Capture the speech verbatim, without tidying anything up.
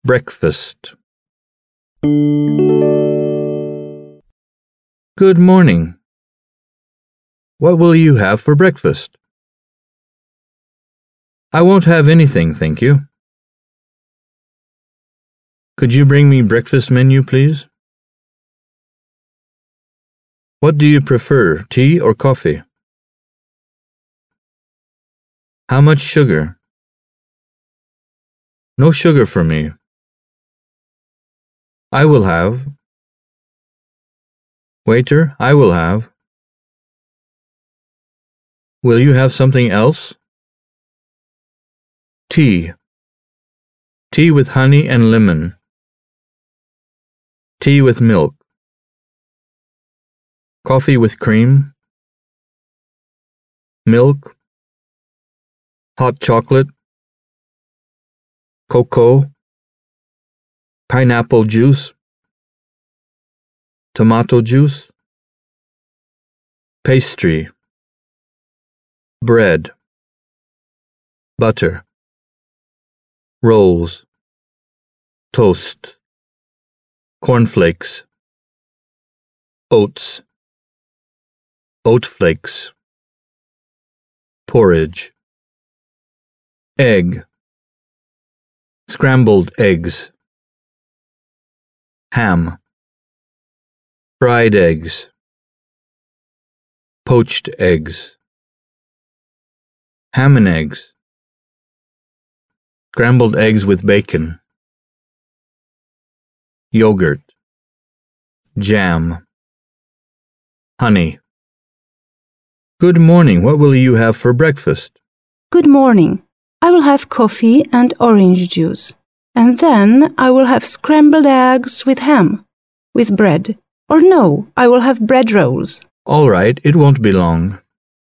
Breakfast. Good morning. What will you have for breakfast? I won't have anything, thank you. Could you bring me breakfast menu, please? What do you prefer, tea or coffee? How much sugar? No sugar for me. I will have. Waiter, I will have. Will you have something else? Tea. Tea with honey and lemon. Tea with milk. Coffee with cream. Milk. Hot chocolate. Cocoa. Pineapple juice. Tomato juice. Pastry. Bread. Butter. Rolls. Toast. Cornflakes. Oats. Oat flakes. Porridge. Egg. Scrambled eggs. Ham. Fried eggs. Poached eggs. Ham and eggs. Scrambled eggs with bacon. Yogurt. Jam. Honey. Good morning. What will you have for breakfast? Good morning. I will have coffee and orange juice. And then I will have scrambled eggs with ham, with bread. Or no, I will have bread rolls. All right, it won't be long.